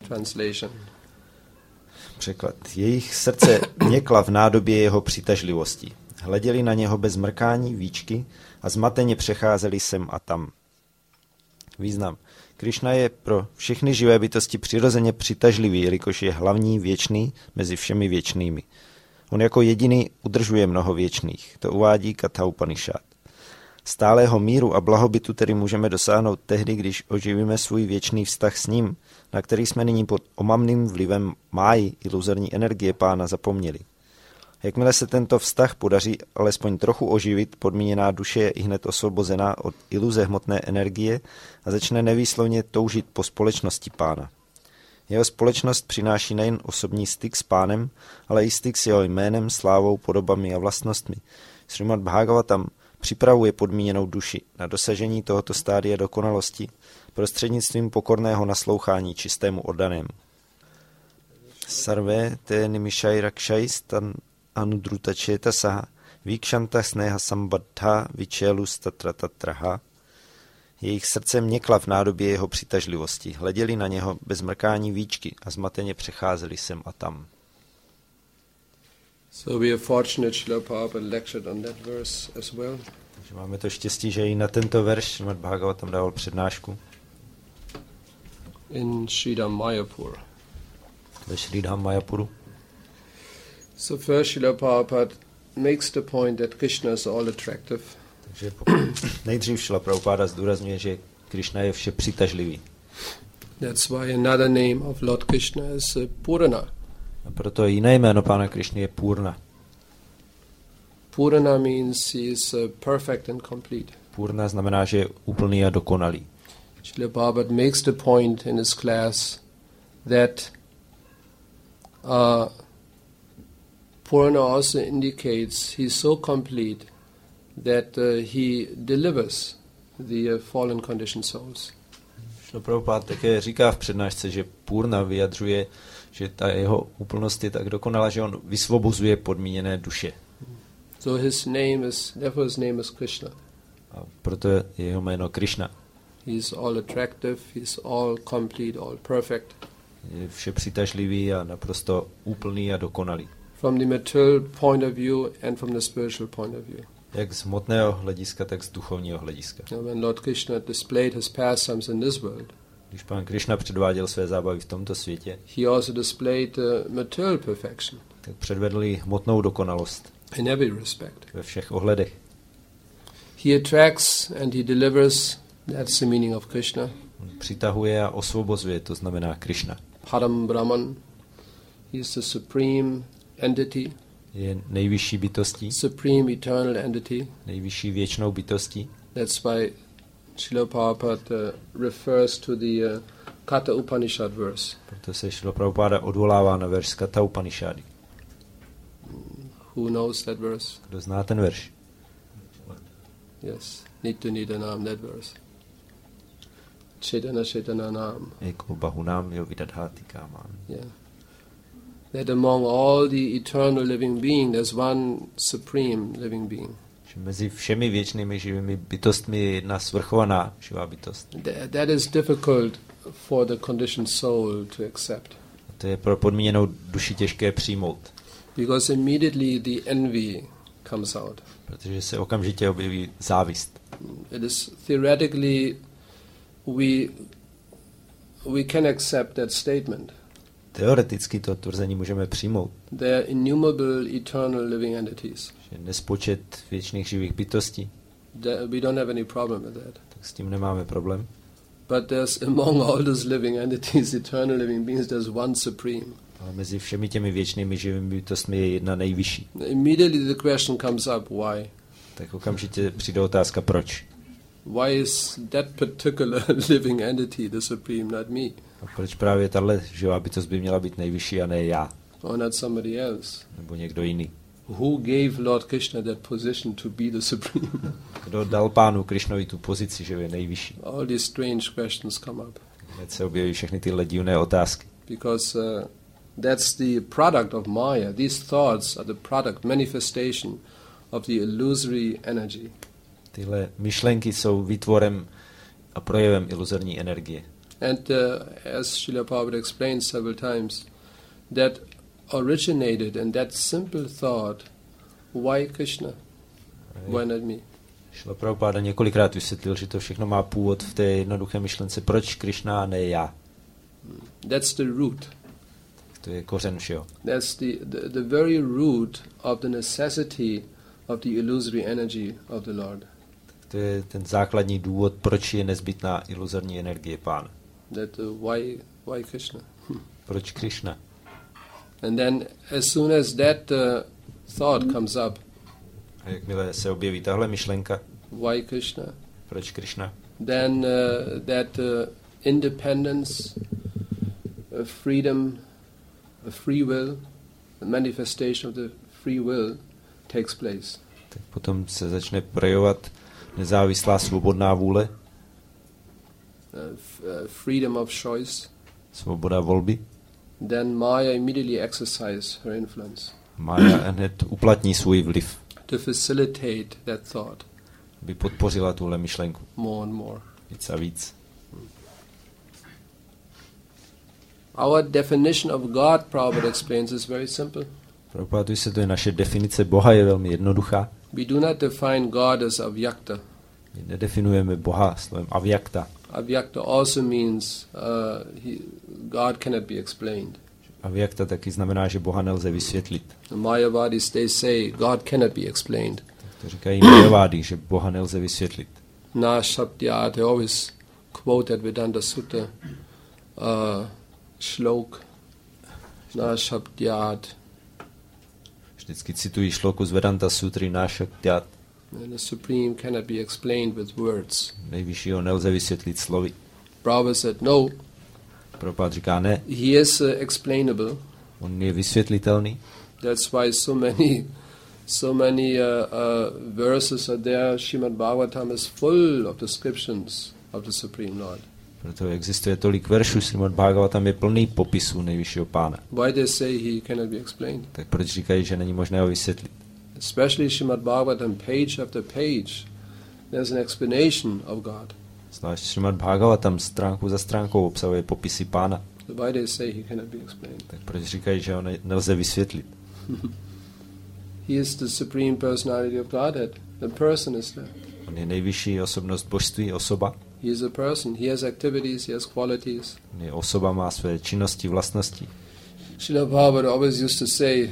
Translation. Překlad. Jejich srdce měkla v nádobě jeho přitažlivosti. Hleděli na něho bez mrkání, výčky a zmateně přecházeli sem a tam. Význam. Krišna je pro všechny živé bytosti přirozeně přitažlivý, jelikož je hlavní věčný mezi všemi věčnými. On jako jediný udržuje mnoho věčných. To uvádí Katha Upanishad. Stálého míru a blahobytu tedy můžeme dosáhnout tehdy, když oživíme svůj věčný vztah s ním, na který jsme nyní pod omamným vlivem máji, iluzorní energie pána, zapomněli. Jakmile se tento vztah podaří alespoň trochu oživit, podmíněná duše je ihned osvobozená od iluze hmotné energie a začne nevýslovně toužit po společnosti pána. Jeho společnost přináší nejen osobní styk s pánem, ale i styk s jeho jménem, slávou, podobami a vlastnostmi. Srimad Bhagavatam připravuje podmíněnou duši na dosažení tohoto stádia dokonalosti prostřednictvím pokorného naslouchání čistému oddanému. Sarve te nimishai rakshais tan anudruta četasaha vikshanta sneha sambaddha vičelus tatra tatraha. Jejich srdce měkla v nádobě jeho přitažlivosti, hleděli na něho bez mrkání výčky a zmateně přecházeli sem a tam. So we are fortunate Srila Prabhupada lectured on that verse as well. Takže máme to štěstí, že i na tento verš Srimad Bhagavatam dával přednášku. In Sridham Mayapur. Ve Sridham Mayapuru. So first Srila Prabhupada makes the point that Krishna is all attractive. Takže nejdřív Srila Prabhupada zdůrazňuje, že Krishna je vše přitažlivý. That's why another name of Lord Krishna is Purana. A proto jiné jméno pána Krišny je Purna. Purana means he is perfect and complete. Purna znamená, že je úplný a dokonalý. Srila Prabhupada makes the point in his class that Purana also indicates he is so complete that he delivers the fallen conditioned souls. Srila Prabhupada také říká v přednášce, že Purna vyjadřuje, že ta jeho úplnost je tak dokonalá, že on vysvobozuje podmíněné duše. So therefore his name is Krishna. A proto je jeho jméno Krishna. He is all attractive, he is all complete, all perfect. Je vše přitažlivý a naprosto úplný a dokonalý. From the material point of view and from the spiritual point of view. Jak z hmotného hlediska, tak z duchovního hlediska. When Lord Krishna displayed his pastimes in this world, když pán Krishna předváděl své zábavy v tomto světě, he also displayed material perfection. Tak předvedl i hmotnou dokonalost. In every respect. Ve všech ohledech. He attracts and he delivers. That's the meaning of Krishna. On přitahuje a osvobozuje, to znamená Krishna. Param Brahman. He is the supreme entity. Je nejvyšší bytostí. Supreme eternal entity. Nejvyšší věčnou bytostí. That's why Srila Prabhupada refers to the Katha Upanishad verse. Proto se Srila Prabhupada odvolává na verš z Katha Upanishady. Who knows that verse? Kdo zná ten verš? Yes, Nitya-Nidanam, that verse. Chaitana Eko bahunam yo vidadhati kamam. Yeah. That among all the eternal living beings, there's one supreme living being. Že mezi všemi věčnými živými bytostmi je jedna svrchovaná živá bytost. That is difficult for the conditioned soul to accept. A to je pro podmíněnou duši těžké přijmout. Because immediately the envy comes out. Protože se okamžitě objeví závist. It is theoretically we can accept that statement. Teoreticky to tvrzení můžeme přijmout. There are innumerable eternal living entities. Že nespočet věčných živých bytostí. We don't have any problem with that. Tak s tím nemáme problém. But there's among all those living entities, eternal living beings, there's one supreme. Ale mezi všemi těmi věčnými živými bytostmi je jedna nejvyšší. Immediately the question comes up, why? Tak okamžitě přijde otázka, proč. Why is that particular living entity the supreme, not me? A proč právě tahle živá bytost by měla být nejvyšší a ne já? Or not somebody else? Nebo někdo jiný? Who gave Lord Krishna that position to be the supreme? Kdo dal pánu Krišnovi tu pozici, že je nejvyšší? All these strange questions come up. Hned se objeví všechny tyhle divné otázky. Because that's the product of Maya. These thoughts are the product, manifestation of the illusory energy. Tyhle myšlenky jsou výtvorem a projevem iluzorní energie. And as Srila Prabhupada explained several times, that originated in that simple thought, why Krishna? Why not me? Šrila Prabhupada několikrát vysvětlil, že to všechno má původ v té jednoduché myšlence, proč Krishna a ne já. That's the root. To je kořen všeho. That's the very root of the necessity of the illusory energy of the Lord. To je ten základní důvod, proč je nezbytná iluzorní energie Pána. That why Krishna? Proč Krishna? And then as soon as that thought comes up, a jakmile se objeví tahle myšlenka, why Krishna? Proč Krishna? Then that independence, freedom, free will, the manifestation of the free will takes place. Tak potom se začne projevovat nezávislá svobodná vůle, freedom of choice. Svoboda volby. Then Maya immediately exercises her influence. Maya hned uplatní svůj vliv. To facilitate that thought. Aby podpořila tuhle myšlenku. More and more. Víc a víc. Our definition of God, Prabhupada explains, is very simple. Prabhupada se to je naše definice Boha je velmi jednoduchá. We do not define God as avyakta. My nedefinujeme Boha slovem avyakta. Avyakta also means God cannot be explained. Avyakta taky znamená, že Boha nelze vysvětlit. The Mayavadis, they say God cannot be explained. To říkají Mayavádi, že Boha nelze vysvětlit. Na Shabdyat, they always quote that Vedanta Sutta shlok. Na Shabdyat. Vždycky citují šloku z Vedanta Sutry Na Shabdyat. The Supreme cannot be explained with words. Nejvyššího nelze vysvětlit slovy. Prabhupada said no. Prabhupada říká ne. He is explainable. On je vysvětlitelný. That's why so many verses are there. Srimad Bhagavatam is full of descriptions of the Supreme Lord. Proto existuje tolik veršů, Srimad Bhagavatam je plný popisů nejvyššího Pána. Why they say he cannot be explained? Tak proč říkají, že není možné ho vysvětlit? Especially Srimad Bhagavatam, page after page, there's an explanation of God. Zvlášť Srimad Bhagavatam stránku za stránkou obsahuje popisy Pána. Why they say he cannot be explained? Tak proč říkají, že ho nelze vysvětlit? He is the supreme personality of Godhead. The person is there. On je nejvyšší osobnost božství, osoba. He is a person. He has activities, he has qualities. On je osoba, má své činnosti, vlastnosti. Srila Prabhupada always used to say,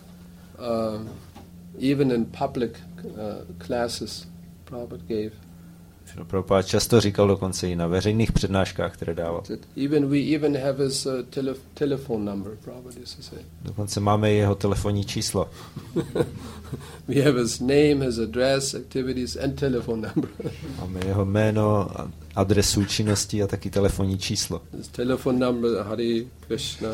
even in public classes, Prabhupada gave. Prabhupada často říkal dokonce i na veřejných přednáškách, které dával. We even have his telephone number, Prabhupada used to say. Dokonce máme jeho telefonní číslo. We have his name, his address, activities and telephone number. Máme jeho jméno, adresu činnosti a taky telefonní číslo. His telephone number, Hare Krishna.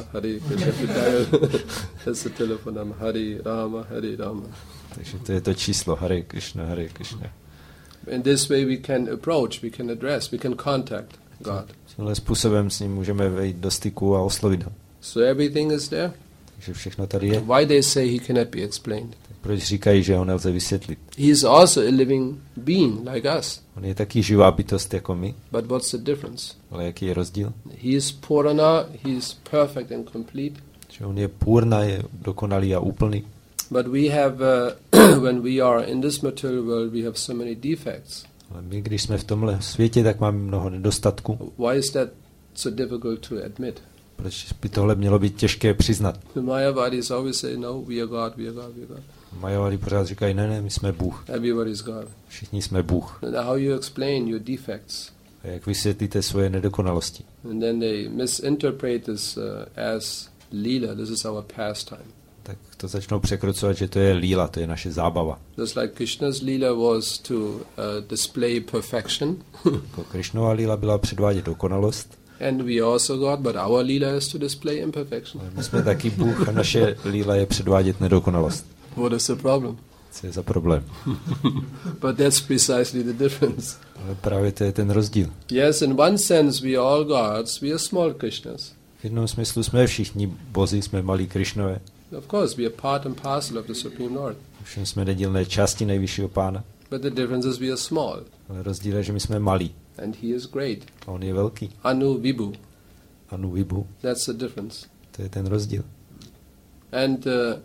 That's the telephone number, Hare Rama. Takže to je to číslo, Hare Krishna, Hare Krishna. In this way we can approach, we can address, we can contact God. Tímhle způsobem s ním můžeme vejít do styku a oslovit ho. So everything is there. Takže všechno tady je. Why they say he cannot be explained? Tak proč říkají, že ho nelze vysvětlit? He is also a living being like us. On je taky živá bytost jako my. But what's the difference? Ale jaký je rozdíl? He is Purana, he is perfect and complete. Že on je purna, je dokonalý a úplný. But we have, when we are in this material world, we have so many defects. Ale my, když jsme v tomhle světě, tak máme mnoho nedostatků. Why is that so difficult to admit? Proč by tohle mělo být těžké přiznat? The Mayavadis always say, no, we are God, we are God, we are God. Mayavadi pořád říkají, ne, my jsme Bůh. Everybody is God. Všichni jsme Bůh. And how you explain your defects? A jak vysvětlíte svoje nedokonalosti? And then they misinterpret this as lila. This is our pastime. Tak to začnou překrucovat, že to je líla, to je naše zábava. Just like Krishna's lila was to display perfection. Jako Krishnova líla byla předvádět dokonalost. And we also God, but our lila is to display imperfection. My jsme taky Bůh a naše líla je předvádět nedokonalost. What is the problem? Co je za problém? But that's precisely the difference. Ale právě to je ten rozdíl. Yes, in one sense we are all gods, we are small Krishnas. V jednom smyslu jsme všichni bozi, jsme malí Krishnové. Of course, we are part and parcel of the Supreme Lord. Všem jsme nedílné části nejvyššího Pána. But the difference is we are small. Ale rozdíl je, že my jsme malí. and he is great. A on je velký. Anu Vibhu. Anu Vibhu. That's the difference. To je ten rozdíl. And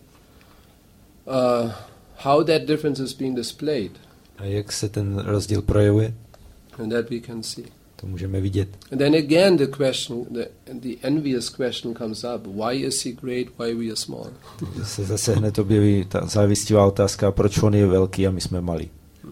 how that difference is being displayed. A jak se ten rozdíl projevuje? And that we can see. To můžeme vidět. And then again the question, the envious question comes up. Why is he great? Why we are small? Se zase hned objeví ta závistivá otázka, proč on je velký a my jsme malí.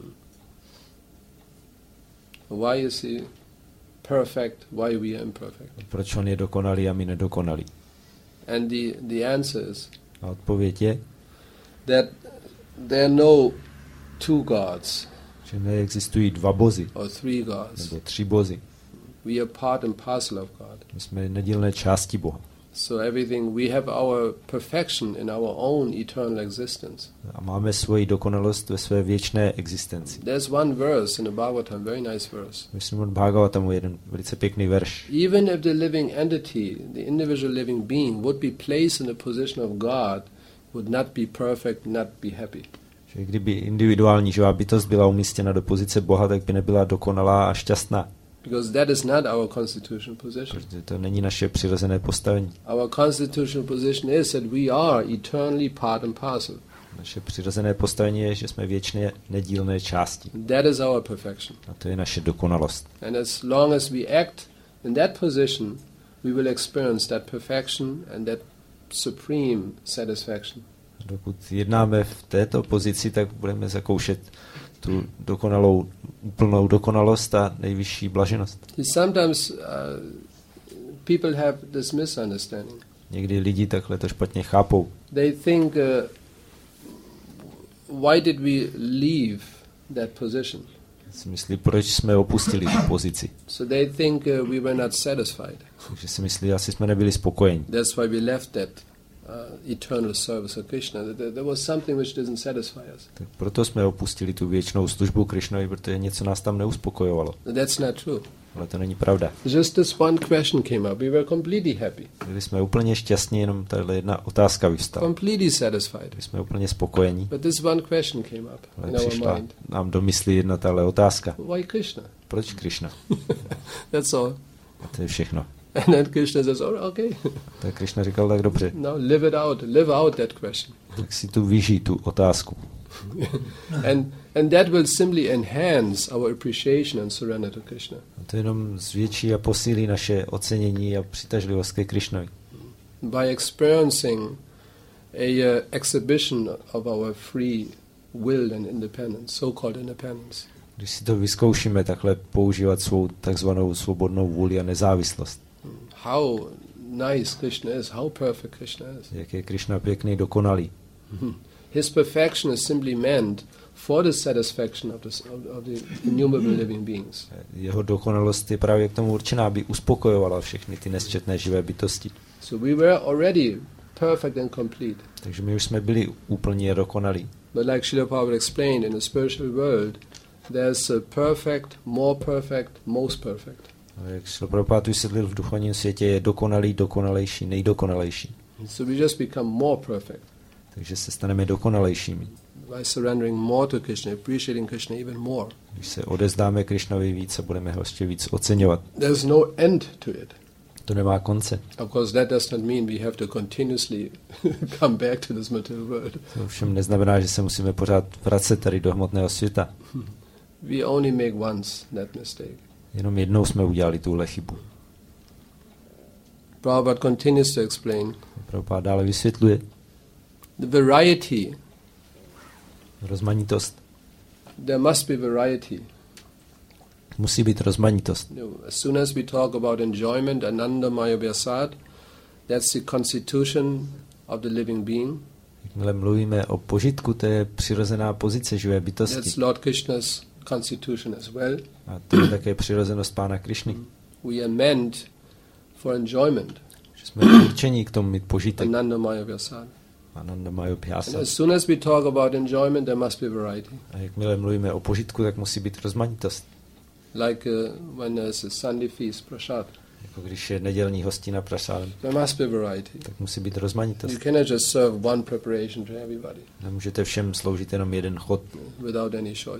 Why is he perfect? Why we are imperfect? Proč on je dokonalý a my nedokonalí? And the answer is A odpověď je, that there are no two gods že neexistují dva bozy, or three gods. nebo tři bozy. We are part and parcel of God. My jsme nedílné části Boha. So everything, we have our perfection in our own eternal existence. A máme svoji dokonalost ve své věčné existenci. There's one verse in the Bhagavatam, very nice verse. Myslím, od Bhagavatamu jeden velice pěkný verš. Even if the living entity, the individual living being, would be placed in the position of God, would not be perfect, not be happy. Že kdyby individuální živá bytost byla umístěna do pozice Boha, tak by nebyla dokonalá a šťastná. Because that is not our constitutional position. Protože to není naše přirozené postavení. Our constitutional position is that we are eternally part and parcel. Naše přirozené postavení je, že jsme věčně nedílné části. That is our perfection. A to je naše dokonalost. And as long as we act in that position, we will experience that perfection and that supreme satisfaction. Dokud jednáme v této pozici, tak budeme zakoušet tu dokonalou, úplnou dokonalost a nejvyšší blaženost. Sometimes people have this misunderstanding. Někdy lidi takhle to špatně chápou. They think, why did we leave that position? Si myslí, proč jsme opustili tu pozici. So they think we were not satisfied. Takže si myslí, asi jsme nebyli spokojeni. That's why we left that eternal service of Krishna. There was something which doesn't satisfy us. Tak proto jsme opustili tu věčnou službu Krishnovi, protože něco nás tam neuspokojovalo. That's not true. Ale to není pravda. Just this one question came up. We were completely happy. Byli jsme úplně šťastní, jenom tahle jedna otázka vyvstala. Completely satisfied. Byli jsme úplně spokojení. But this one question came up Ale in our přišla mind. nám do mysli jedna tahle otázka. Why Krishna? Proč Krishna? That's all. A to je všechno. And then Krishna says, oh, okay. Tak Krishna říkal, tak dobře. Now live it out. Live out that question. Tak si tu vyžij tu otázku. And that will simply enhance our appreciation and surrender to Krishna. A to jenom zvětší a posílí naše ocenění a přitažlivost ke Krishnovi. By experiencing a exhibition of our free will and independence, so-called independence. Když si to vyzkoušíme, takhle používat svou takzvanou svobodnou vůli a nezávislost. How nice Krishna is, how perfect Krishna is. Jak je Krishna pěkný, dokonalý. His perfection is simply meant for the satisfaction of the innumerable living beings. Jeho dokonalost je právě k tomu určená, aby uspokojovala všechny ty nesčetné živé bytosti. So we were already perfect and complete. Takže my už jsme byli úplně dokonalí. But like Srila Prabhupada explained, in the spiritual world, there's a perfect, more perfect, most perfect. A jak Srila Prabhupada vysvětlil, v duchovním světě je dokonalý, dokonalejší, nejdokonalejší. So we just become more perfect. Takže se staneme dokonalejšími. By surrendering more to Krishna, appreciating Krishna even more. Když se odezdáme Krishnovi víc a budeme ho ještě víc oceňovat. There's no end to it. To nemá konce. Of course, that does not mean we have to continuously come back to this material world. To ovšem neznamená, že se musíme pořád vracet tady do hmotného světa. We only make once that mistake. Jenom jednou jsme udělali tuhle chybu. Prabhupada continues to explain. Prabhupada dále vysvětluje The variety. Rozmanitost. There must be variety. Musí být rozmanitost. As soon as we talk about enjoyment, Ananda Maya Vyasad, that's the constitution of the living being. Jakmile mluvíme o požitku, to je přirozená pozice živé bytosti. That's Lord Krishna's constitution as well. A to je také přirozenost Pána Krišny. We are meant for enjoyment. Že jsme určení k tomu mít požitek. Ananda Maya Vyasad. Ananda Maya Vyasad. As soon as we talk about enjoyment, there must be variety. A jakmile mluvíme o požitku, tak musí být rozmanitost. Like when there's a Sunday feast, prasad. Jako když je nedělní hostina prasádem. There must be variety. Tak musí být rozmanitost. You cannot just serve one preparation to everybody. Nemůžete všem sloužit jenom jeden chod. Without any choice.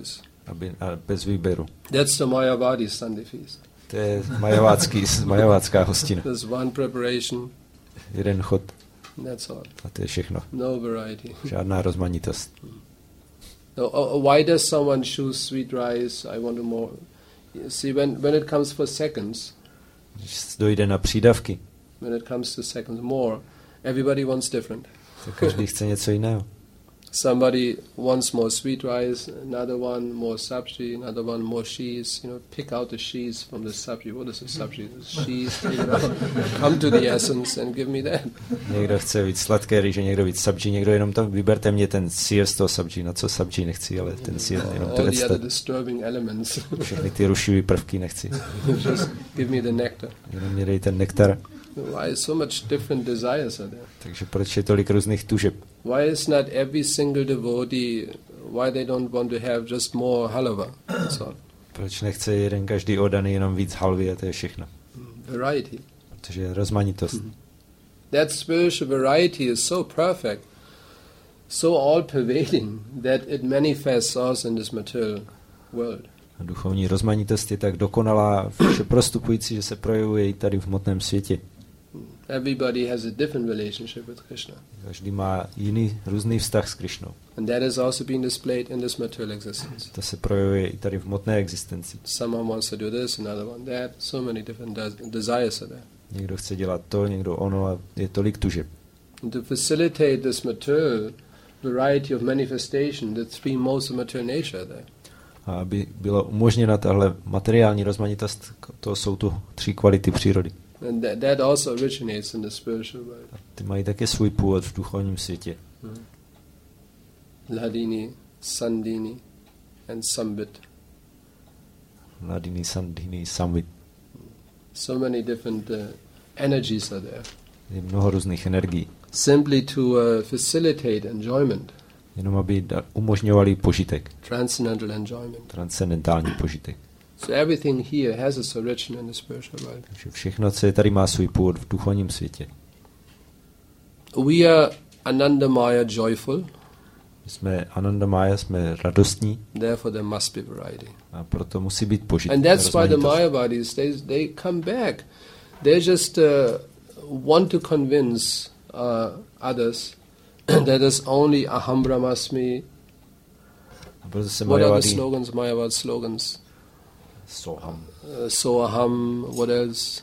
A bez výběru. That's the Mayavadi Sunday feast. To je majavácká hostina. There's one preparation. Jeden chod. That's all. A to je všechno. No variety. Žádná rozmanitost. No, why does someone choose sweet rice? I want to more. You see, when it comes for seconds, Když dojde na přídavky, when it comes to seconds more, everybody wants different. tak každý chce něco jiného. Somebody wants more sweet rice, another one more sabji, another one more cheese. Pick out the cheese from the sabji. What is the sabji? The cheese, take it out. Come to the essence and give me that. Někdo chce víc sladké rýže, někdo víc sabji, někdo jenom tam vyberte mě ten sír z toho sabji. Na co sabji nechci, ale ten sír jenom to All the other disturbing elements. Všechny ty rušivý prvky nechci. Just give me the nectar. Jenom mě dej ten nektar. Why so much different desires are there? Takže proč je tolik různých tužeb? Why is not every single devotee, why they don't want to have just more halava? That's all. Proč nechce jeden každý oddaný jenom víc halvy a to je všechno? Variety. Protože je rozmanitost. That spiritual variety is so perfect, so all-pervading, that it manifests also in this material world. A duchovní rozmanitost je tak dokonalá, vše prostupující, že se projevuje i tady v hmotném světě. Everybody has a different relationship with Krishna. Každý má jiný, různý vztah s Krišnou. And that is also being displayed in this material existence. To se projevuje i tady v hmotné existenci. Someone wants to do this, another one that. So many different desires are there. Někdo chce dělat to, někdo ono a je tolik tužeb. And to facilitate this material variety of manifestation, the three modes of material nature are there. A aby byla umožněna tahle materiální rozmanitost, to jsou tu tři kvality přírody. And that also originates in the spiritual world. A ty mají také svůj původ v duchovním světě. Hladini, Sandini and Sambit. Hladini, Sandini, Samvit. So many different energies are there. Je mnoho různých energií. Simply to facilitate enjoyment. Jenom aby umožňovali požitek. Transcendental enjoyment. Transcendentální požitek. So everything here has its origin in the spiritual world. Takže všechno, co je tady, má svůj původ v duchovním světě. We are Anandamaya joyful. My jsme Anandamaya, jsme radostní. Therefore there must be variety. A proto musí být požitek. And that's why the Mayavadis, they come back. They just want to convince others that is only Aham Brahmasmi. What are the slogans, Mayavad slogans? Soham. Soham, what else?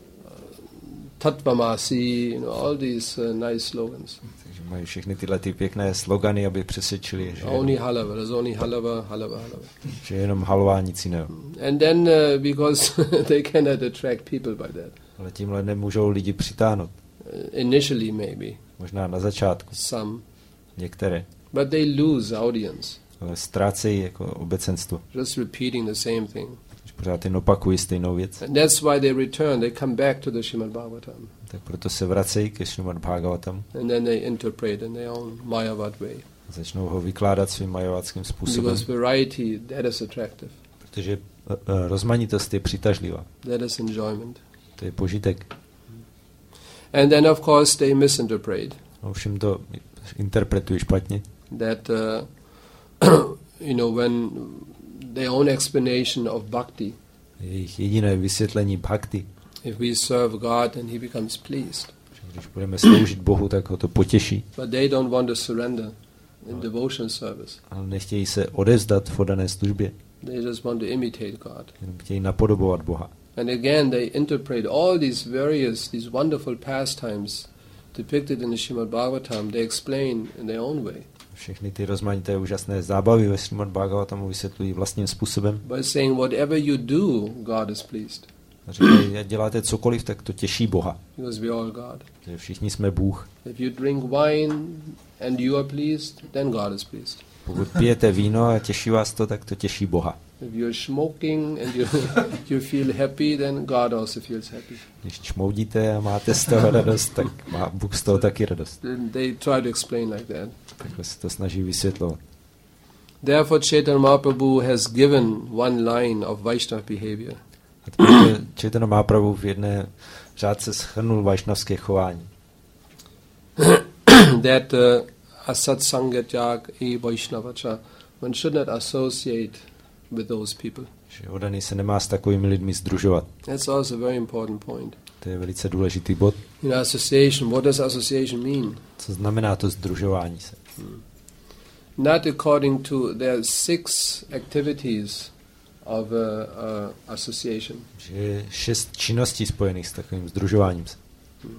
Tatvamasi, all these nice slogans. Takže mají všechny tyhle ty pěkné slogany, aby přesvědčili, že only halava, there's only halava, halava, halava. Že je jenom halva, nic jiného. And then because they cannot attract people by that. Ale tímhle nemůžou lidi přitáhnout. Initially maybe. Možná na začátku. Some. Některé. But they lose audience. Ale ztrácejí jako obecenstvo. Just repeating the same thing. Pořád jen opakují stejnou věc. And that's why they return, they come back to the Srimad Bhagavatam. Tak proto se vracejí ke Srimad Bhagavatam. And then they interpret in their own Mayavad way. Začnou ho vykládat svým majaváckým způsobem. Because variety, that is attractive. Protože rozmanitost je přitažlivá. That is enjoyment. To je požitek. And then of course they misinterpret. Ovšem to interpretují špatně. That when their own explanation of bhakti. Jejich jediné vysvětlení bhakti. If we serve God and he becomes pleased. Když budeme sloužit Bohu, tak ho to potěší. But they don't want to surrender in devotion service. Ale nechtějí se odevzdat v oddané službě. They just want to imitate God. Jenom chtějí napodobovat Boha. And again they interpret all these wonderful pastimes depicted in the Srimad Bhagavatam. They explain in their own way. Všechny ty rozmanité úžasné zábavy ve Srimad Bhagavatamu vysvětlují vlastním způsobem. By saying whatever you do, God is pleased. Říkají, děláte cokoliv, tak to těší Boha. Because we all God. Že všichni jsme Bůh. If you drink wine and you are pleased, then God is pleased. Pokud pijete víno a těší vás to, tak to těší Boha. If you're smoking and you feel happy, then God also feels happy. Když čmoudíte a máte z toho radost, tak má Bůh z toho taky radost. They try to explain like that. Takhle se to snaží vysvětlovat. Therefore Chaitanya Mahaprabhu has given one line of Vaishnava behavior. A proto Chaitanya Mahaprabhu v jedné řádce shrnul vaishnavské chování. That asat sangatyak e vaishnavacha, one should not associate with those people. Že oddaný se nemá s takovými lidmi sdružovat. That's also a very important point. To je velice důležitý bod. In association, what does association mean? Co znamená to sdružování se? Not according to their 6 activities of association. Že je 6 činností spojených s takovým sdružováním se.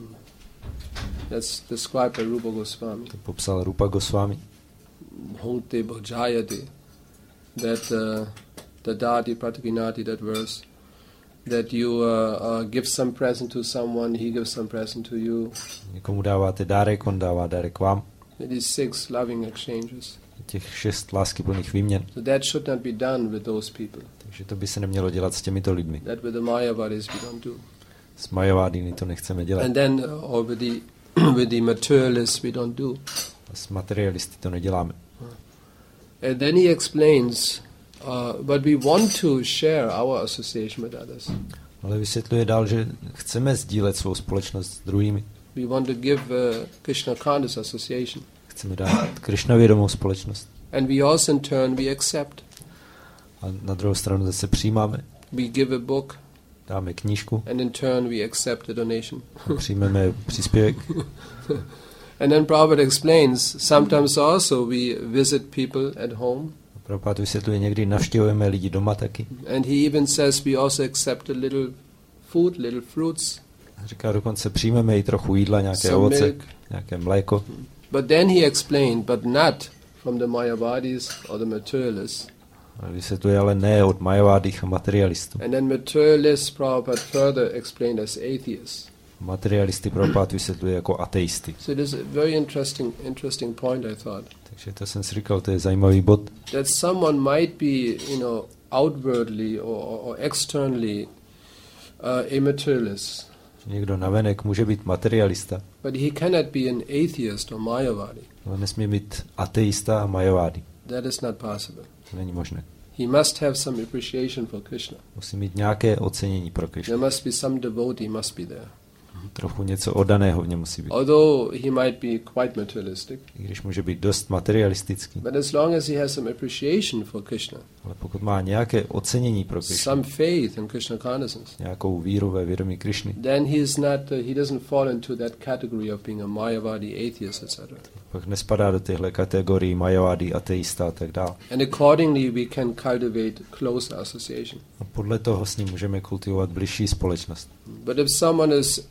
That's described by Rupa Goswami. To popsal Rupa Goswami. Bhunte bhajayate. That Dadati Pratikinati, that verse. That you give some present to someone, he gives some present to you. Někomu dáváte dárek, on dává dárek vám. These 6 loving exchanges. Těch 6 láskyplných výměn. So that should not be done with those people. Takže to by se nemělo dělat s těmito lidmi. That with the Mayavadis we don't do. S Mayavadiny to nechceme dělat. And then or with the materialists we don't do. A s materialisty to neděláme. And then he explains, but we want to share our association with others. Ale vysvětluje dál, že chceme sdílet svou společnost s druhými. We want to give Krishna Conscious Association. Chceme dát Krišnavědomou společnost. And we also in turn we accept. A na druhou stranu zase přijímáme. We give a book. Dáme knížku. And in turn we accept a donation. A přijmeme příspěvek. And then Prabhupada explains, sometimes also we visit people at home. Prabhupada vysvětluje, někdy navštěvujeme lidi doma taky. And he even says we also accept a little food, little fruits. Říká, dokonce přijmeme i trochu jídla, nějaké some ovoce, milk. nějaké mléko. But then he explained, but not from the Mayavadis or the materialists. Vysvětluje, ale ne od Mayavádích a materialistů. And then materialists Prabhupada further explained as atheists. Materialisty Prabhupada vysvětluje jako ateisty. So this is a very interesting point, I thought. Takže to jsem si říkal, to je zajímavý bod. That someone might be, outwardly or externally a materialist. Někdo navenek může být materialista, But he cannot be an atheist or Mayavadi. ale nesmí být ateista a Majavády. That is not possible. To není možné. He must have some appreciation for Krishna. Musí mít nějaké ocenění pro Krishna. There must be some devotee must be there. Trochu něco oddaného v něm musí být. Although he might be quite materialistic. I když může být dost materialistický. But as long as he has some appreciation for Krishna, Ale pokud má nějaké ocenění pro Krishna, some faith in Krishna consciousness, nějakou víru ve vědomí Krishny, then he doesn't fall into that category of being a Mayavadi, atheist, etc. pak nespadá do těchto kategorií Majavády, ateista a tak dále. And accordingly we can cultivate closer association. A podle toho s ním můžeme kultivovat bližší společnost. But if someone is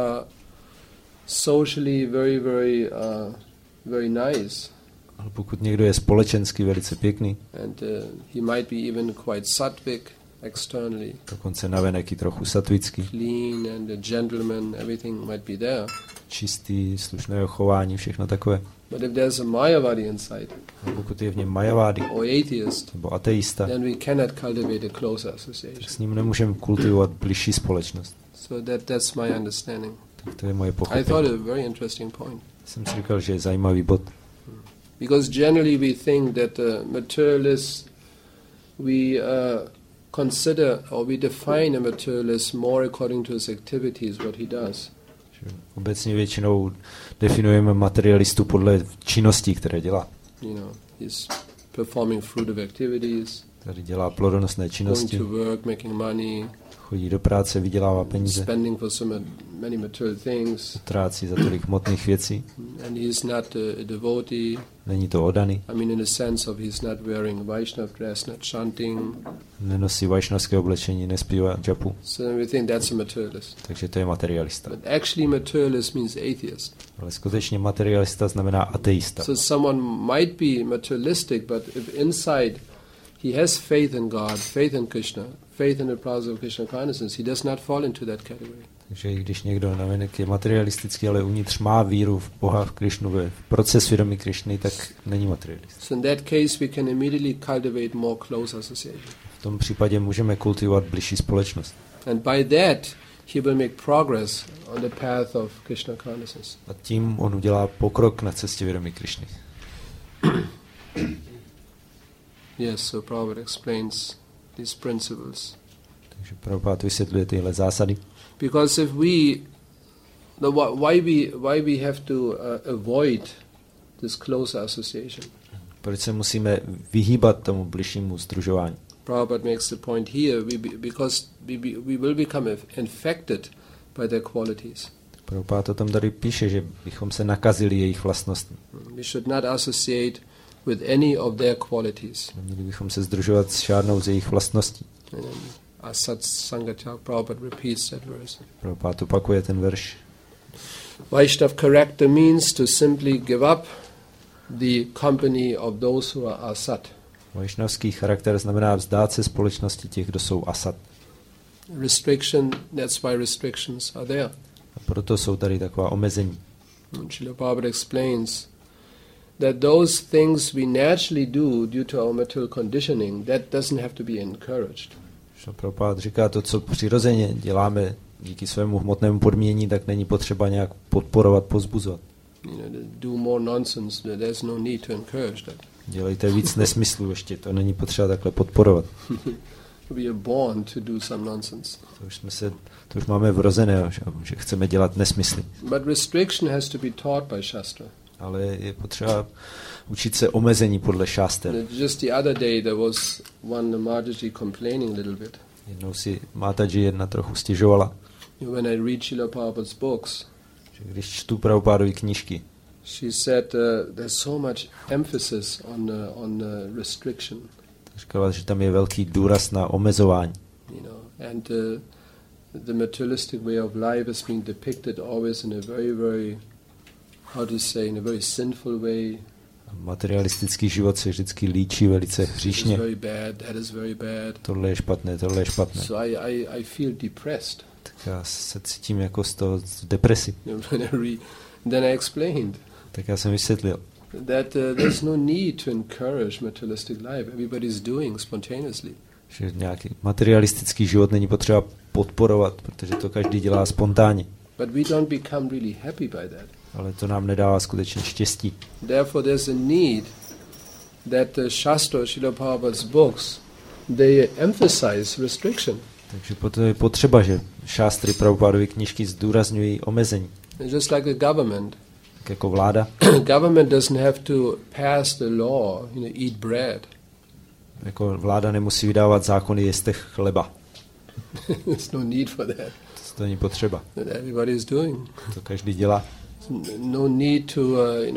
socially very nice, Ale pokud někdo je společensky velice pěkný, and he might be even quite sattvic externally, dokonce navenek i trochu satvický, clean and a gentleman, everything might be there. čistý, slušného chování, všechno takové. But if there's a Mayavadi inside, A pokud je v něm Majavády or atheist, nebo ateista, then we cannot cultivate a closer tak association. s ním nemůžeme kultivovat bližší společnost. So that's my understanding. Tak to je moje I thought pochopení. a very interesting point. Jsem si říkal, že je zajímavý bod. Because generally we think that materialists, we consider or we define a materialist more according to his activities, what he does. Obecně většinou definujeme materialistu podle činností, které dělá. He's performing fruitive activities, Tady dělá plodonosné going činnosti, to work, making money, chodí do práce, vydělává peníze, spending for many material things, utrácí za tolik hmotných věcí, and he's not a devotee. není to oddaný, I mean, in the sense of he's not wearing Vaishnav dress, not chanting. nenosí vajšnavské oblečení, nespívá džapu, So we think that's a materialist. takže to je materialista. But actually materialist means atheist. Ale skutečně materialista znamená ateista. So someone might be materialistic, but if inside he has faith in God, faith in Krishna, faith in the process of Krishna consciousness, he does not fall into that category. Takže i když někdo navenek je materialistický, ale uvnitř má víru v Boha, v Krišnu, v proces vědomí Krišny, tak není materialista. So in that case we can immediately cultivate more close association. V tom případě můžeme kultivovat bližší společnost. And by that he will make progress on the path of Krishna consciousness. A tím on udělá pokrok na cestě vědomí Krišny. Yes, so Prabhupada explains these principles. Takže Prabhupada vysvětluje tyhle zásady. Because if why we have to avoid this closer association? Proč se musíme vyhýbat tomu bližšímu sdružování? Prabhupada makes the point here, because we will become infected by their qualities. Prabhupada to tam tady píše, že bychom se nakazili jejich vlastnostmi. We should not associate with any of their qualities. Neměli bychom se sdružovat s žádnou z jejich vlastností. Asat Sangatya, Prabhupada repeats that verse. Prabhupada opakuje ten verš. Vaishnav character means to simply give up the company of those who are asat. Vajšnavský charakter znamená vzdát se společnosti těch, kdo jsou asat. Restriction, that's why restrictions are there. A proto jsou tady taková omezení. Srila Prabhupada explains that those things we naturally do due to our material conditioning, that doesn't have to be encouraged. Prabhupada říká, to, co přirozeně děláme díky svému hmotnému podmínění, tak není potřeba nějak podporovat, pozbuzovat. Do more nonsense, there's no need to encourage that. Dělejte víc nesmyslů ještě, to není potřeba takhle podporovat. We are born to do some nonsense. To už máme vrozené, že chceme dělat nesmysly. But restriction has to be taught by Shastra. Ale je potřeba učit se omezení podle šáster. Just the other day there was one Mataji complaining a little bit. Jednou si Mataji jedna trochu stěžovala. When I read Srila Prabhupada's books, že když čtu Prabhupádovy knížky, she said there's so much emphasis on restriction. Říkala, že tam je velký důraz na omezování. And the materialistic way of life is being depicted always in a very, very, how to say, in a very sinful way. Materialistický život se vždycky líčí velice hříšně. Very bad, that is very bad. Tohle je špatné, tohle je špatné. So I feel depressed. Tak já se cítím jako z toho depresi. Then I explained. Tak já jsem vysvětlil. That there's no need to encourage materialistic life. Everybody's doing spontaneously. Že nějaký materialistický život není potřeba podporovat, protože to každý dělá spontánně. But we don't become really happy by that. Ale to nám nedává skutečně štěstí. Therefore there's a need that the Shastra, Srila Prabhupada's books, they emphasize restriction. Takže proto je potřeba, že šástry Prabhupádovy knížky zdůrazňují omezení. Just like the government. Tak jako vláda. Government doesn't have to pass the law, eat bread. Jako vláda nemusí vydávat zákony, jeste chleba. There's no need for that. To není potřeba. That everybody is doing. To každý dělá. No need to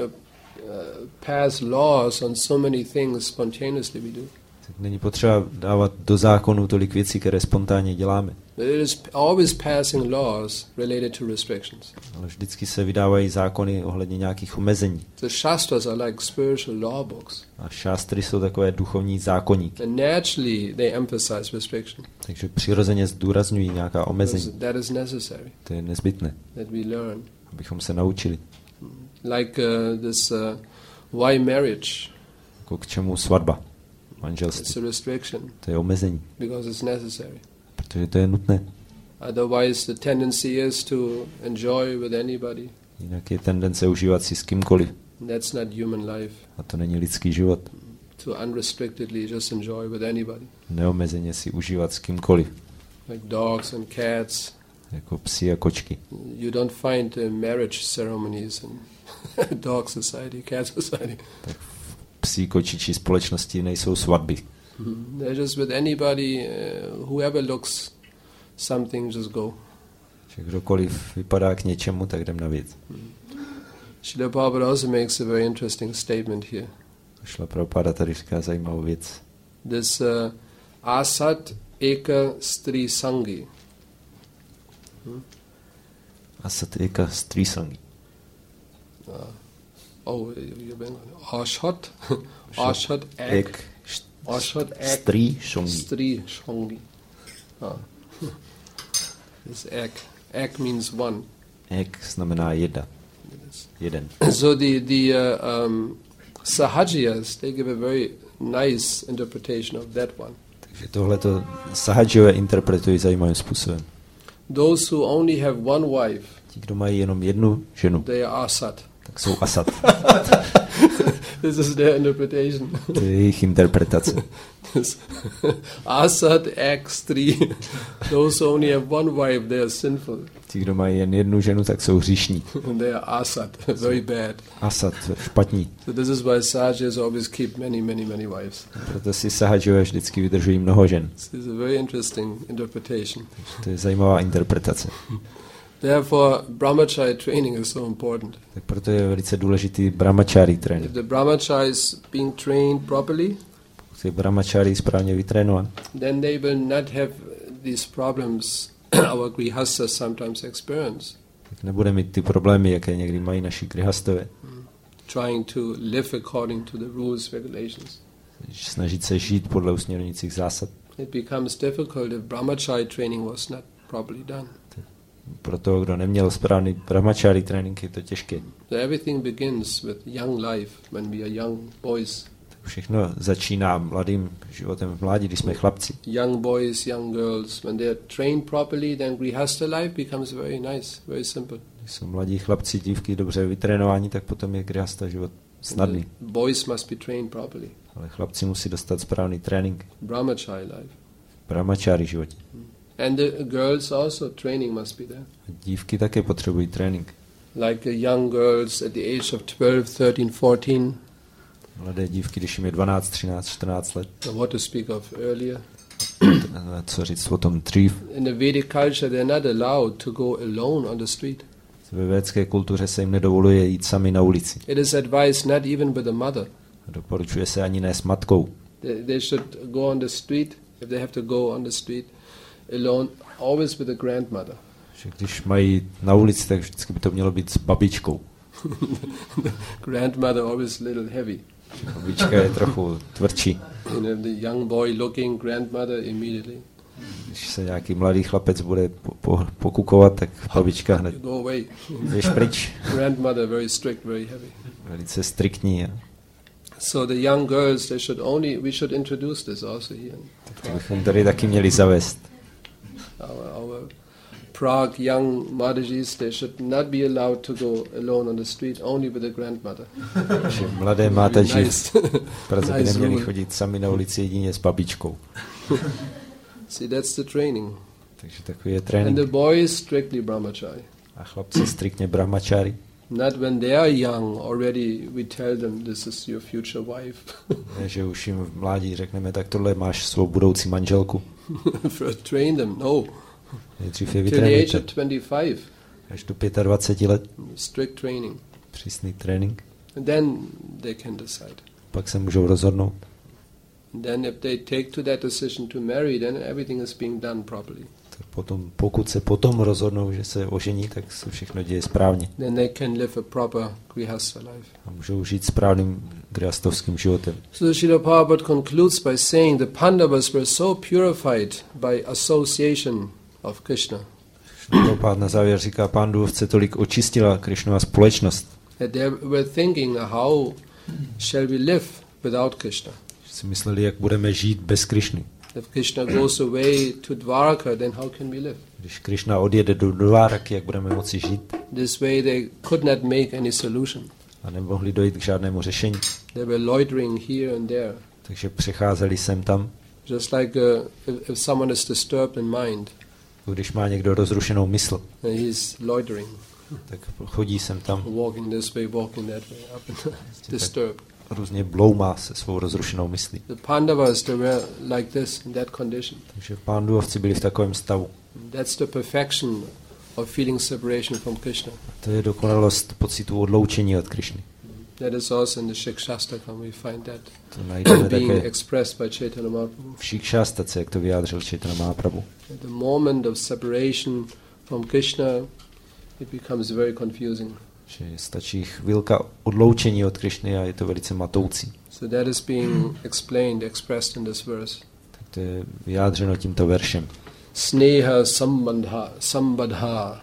pass laws on so many things spontaneously we do. Tak není potřeba dávat do zákonu tolik věcí, které spontánně děláme. It is always passing laws related to restrictions. Ale vždycky se vydávají zákony ohledně nějakých omezení. The Shastras are like spiritual law books. A šástry jsou takové duchovní zákoníky. And naturally they emphasize restriction. Takže přirozeně zdůrazňují nějaká omezení. That is necessary. To je nezbytné. That we learn. Abychom se naučili. Like this why marriage? Jako k čemu svatba? Manželství. It's a restriction. To je omezení. Because it's necessary. Protože to je nutné. Otherwise the tendency is to enjoy with anybody. Jinak je tendence užívat si s kýmkoliv. That's not human life. A to není lidský život. To unrestrictedly just enjoy with anybody. Neomezeně si užívat s kýmkoliv. Like dogs and cats. Jako psi a kočky. You don't find marriage ceremonies in dog society, cat society. Tak v psí kočičí společnosti nejsou svatby. They're just with anybody, whoever looks something, just go. Že kdokoliv vypadá k něčemu, tak jdem na věc. Srila Prabhupada also makes a very interesting statement here. Srila Prabhupada tady říká zajímavou věc. This asat eka stri sangi. Asat eka stri sangi. Ashot ek stri sangi. Stri sangi. This ek means one. Ek znamená jeden. So the Sahajiyas, they give a very nice interpretation of that one. Takže tohleto Sahajiyové interpretují zajímavým způsobem. Those who only have one wife, ti, kdo mají jenom jednu ženu, they are asat. tak tak jsou asat. This is their interpretation. To je jejich interpretace. Asat acts 3. Those who only have one wife, they are sinful. Ti, kdo mají jen jednu ženu, tak jsou hříšní. They are asat, very bad. Asat, špatní. So this is why sahajas always keep many wives. Proto si sahajové vždycky vydržují mnoho žen. This is a very interesting interpretation. To je zajímavá interpretace. Therefore, brahmacharya training is so important. Tak proto je velice důležitý brahmachari If trénink. the brahmacharya is being trained properly, Pokud je brahmachari správně vytrénovan, then they will not have these problems our grihastas sometimes experience, tak nebude mít ty problémy, jaké někdy mají naši grihastové. trying to live according to the rules, regulations. Snažit se žít podle usměrňujících zásad. It becomes difficult if brahmacharya training was not properly done. Pro toho, kdo neměl správný brahmachari trénink, je to těžké. So everything begins with young life, when we are young boys. Všechno začíná mladým životem v mládí, když jsme chlapci. Young boys, young girls, when they are trained properly, then grihasta life becomes very nice, very simple. Když jsou mladí chlapci, dívky dobře vytrénováni, tak potom je grihasta život snadný. The boys must be trained properly. Ale chlapci musí dostat správný trénink. Brahmacharya life. Brahmachari životě. And the girls also, training must be there. Dívky také potřebují trénink. Like young girls at the age of 12, 13, 14, Mladé dívky, když jim je 12, 13, 14 let, what to speak of earlier. co říct o tom dřív. In the Vedic culture, they're not allowed to go alone on the street. Ve védské kultuře se jim nedovoluje jít sami na ulici. It is advised not even with a mother. Doporučuje se ani ne s matkou. They should go on the street, if they have to go on the street alone, always with a grandmother. Že když mají na ulici, tak vždycky by to mělo být s babičkou. Grandmother always a little heavy. Babička je trochu tvrdší. The young boy looking, grandmother immediately. Když se nějaký mladý chlapec bude pokukovat, tak babička hned Go away. jdeš pryč. Grandmother very strict, very heavy. Velice striktní. So the young girls, we should introduce this also here. To bychom tady taky měli zavést. Our Prague young Madhajis, they should not be allowed to go alone on the street, only with a grandmother. Že mladé mátaži Nice. v Praze by Nice neměli rule. chodit sami na ulici jedině s babičkou. See, that's the training. Takže takový je And the trénink. boys strictly brahmachari. A chlapci striktně brahmachari. Not when they are young, already we tell them this is your future wife. Ne, že už jim v mládí řekneme, tak tohle máš svou budoucí manželku. First train them, no. Nejdřív je Till the age vytrénujte. of 25, Až do 25 let. strict training. Přísný trénink. And then they can decide. Pak se můžou rozhodnout. And then if they take to that decision to marry, then everything is being done properly. Tak potom, pokud se potom rozhodnou, že se ožení, tak se všechno děje správně. Then they can live a proper grihastha life. A můžou žít správným grihastovským životem. So Srila Prabhupada concludes by saying the Pandavas were so purified by association of Krishna Prabhupada na závěr říká, Pánduvce tolik očistila Krišnova společnost, that they were thinking, how shall we live without Krishna? že si mysleli, jak budeme žít bez Krišny. If Krishna goes away to Dwarka, then how can we live? Když Krišna odjede do Dváraky, jak budeme moci žít? This way they could not make any solution. A nemohli dojít k žádnému řešení. They were loitering here and there. Takže přecházeli sem tam. Just like if someone is disturbed in mind, Když má někdo rozrušenou mysl, he's loitering, tak chodí sem tam, walking this way, walking that way, up and disturbed. různě bloumá se svou rozrušenou myslí. The Pandavas, they were like this, in that condition. Takže Pánduvci byli v takovém stavu. That's the perfection of feeling separation from Krishna. To je dokonalost pocitu odloučení od Krišny. That is also in the Shikshastakam, we find that To najdeme being také expressed by Chaitanya Mahaprabhu. v Šikšástace, jak to vyjádřil Chaitanya Mahaprabhu. At the moment of separation from Krishna, it becomes very confusing. Že stačí chvilka odloučení od Krišny a je to velice matoucí. So that is being expressed in this verse. Tak to je vyjádřeno tímto veršem. Sneha sambandha.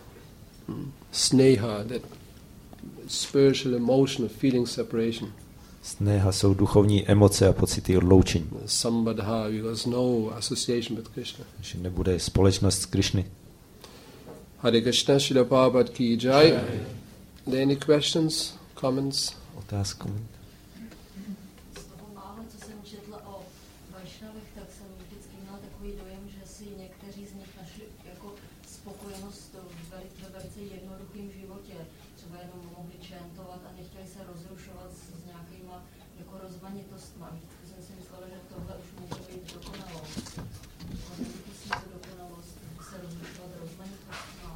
Sneha, that spiritual emotion of feeling separation. Sneha jsou duchovní emoce a pocity odloučení. Sambandha, because no association with Krishna. Že nebude společnost s Krišny. Hare Krishna, Srila Prabhupada ki jai. Are there any questions? Comments? Otázku? Z toho málo, co jsem četla o Vajšnavech, tak jsem vždycky měla takový dojem, že si někteří z nich našli jako spokojenost ve velice jednoduchém životě. Třeba jenom mohli čantovat a nechtěli se rozrušovat s nějakýma jako rozmanitostma. Vždycky jsem si myslela, že tohle už může být dokonalost. Ale díky si to dokonalost se rozrušovat rozmanitostma.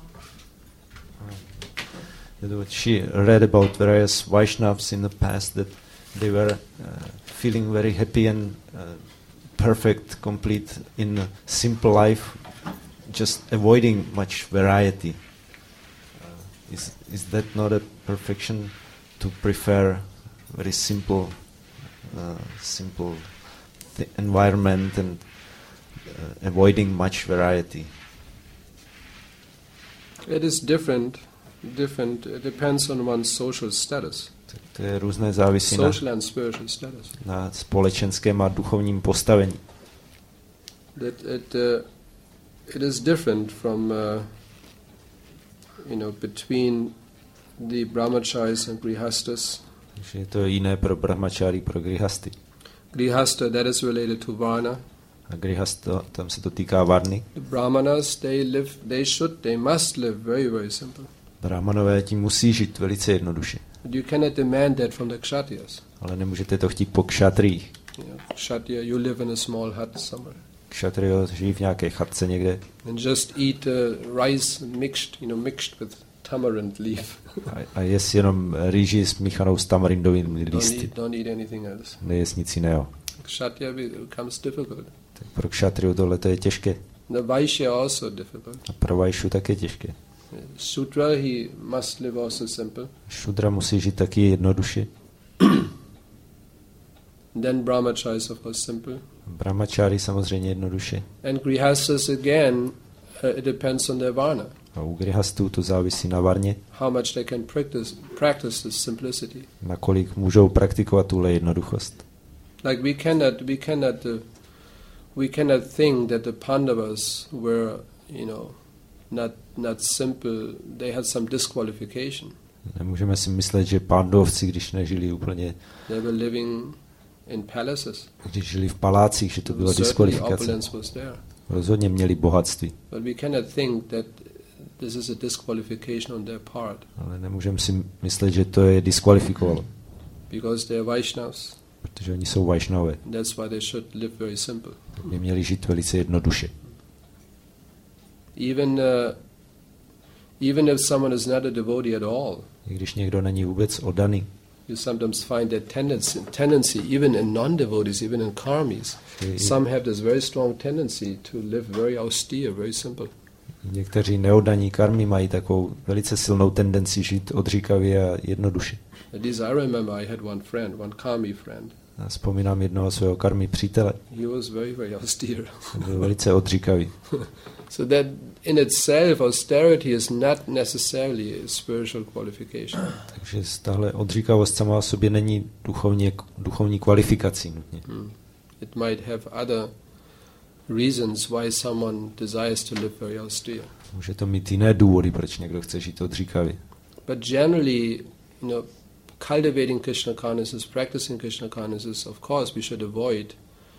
She read about various Vaishnavas in the past that they were feeling very happy and perfect, complete in a simple life, just avoiding much variety. Is that not a perfection to prefer very simple environment and avoiding much variety? It is different. It depends on one's social status. To je různé, závisí Social and spiritual status. na společenském a duchovním postavení. It is different from between the brahmacharis and grihastas. Takže je to jiné pro brahmačáry, pro grihasty. Grihasta, that is related to varna. A grihasta, tam se to týká varny. The brahmanas, they must live very, very simple. Brahmanové tím musí žít velice jednoduše. But you cannot demand that from the kshatriyas. Ale nemůžete to chtít po kšatrích. Kshatriya, you live in a small hut somewhere. Kšatrijo žijí v nějaké chatce někde And just eat rice mixed with tamarind leaf. a jest jenom rýži smíchanou s tamarindovými listy. Don't eat anything else. Nejest nic jiného. Kshatriya becomes difficult. Tak pro kšatriu tohle to je těžké. The Vaishya also difficult. A pro vajšu taky těžké. Sudra, he must live also simple. Šudra musí žít taky jednoduše. Then brahmacharya is of course simple. Brahmačáry samozřejmě jednoduše. And grihastas again, it depends on their varna. A u grihastů to závisí na varně, How much they can practice this simplicity. nakolik můžou praktikovat tuhle jednoduchost. Like we cannot think that the Pandavas were, not simple. They had some disqualification. Nemůžeme si myslet, že Pandovci, když nežili úplně, They were living in palaces. když žili v palácích, že to byla Certainly diskvalifikace. opulence was there. Rozhodně měli bohatství, But we cannot think that this is a disqualification on their part, ale nemůžeme si myslet, že to je diskvalifikovalo, because they are Vaishnavas. protože oni jsou vajšnové. That's why they should live very simple. Tak by měli žít velice jednoduše. Even if someone is not a devotee at all, I když někdo není vůbec oddaný, you sometimes find that tendency even in non-devotees, even in karmis. Some have this very strong tendency to live very austere, very simple. někteří neoddaní karmy mají takovou velice silnou tendenci žít odříkavě a jednoduše. At least I remember I had one karmi friend. Já vzpomínám jednoho svého karmy přítele, He was very, very austere. byl velice odříkavý. So that in itself, austerity is not necessarily a spiritual qualification. Takže tahle odříkavost sama o sobě není duchovní kvalifikací nutně. It might have other reasons why someone desires to live very austere. Může to mít jiné důvody, proč někdo chce žít odříkavě. But generally, cultivating Krishna consciousness, practicing Krishna consciousness, of course we should avoid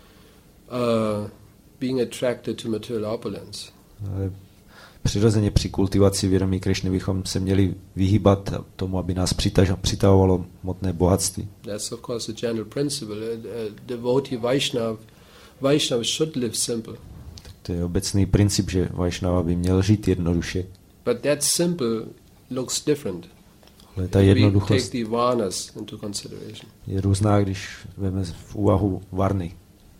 being attracted to material opulence. Ale přirozeně při kultivaci vědomí Krišny bychom se měli vyhýbat tomu, aby nás přitahovalo hmotné bohatství. That's of course a general principle. A devotee Vaishnav should live simple. Tak to je obecný princip, že Vaishnava by měl žít jednoduše. But that simple looks different. Ale ta We take jednoduchost the varnas into consideration. je různá, když vezmeme v úvahu varny,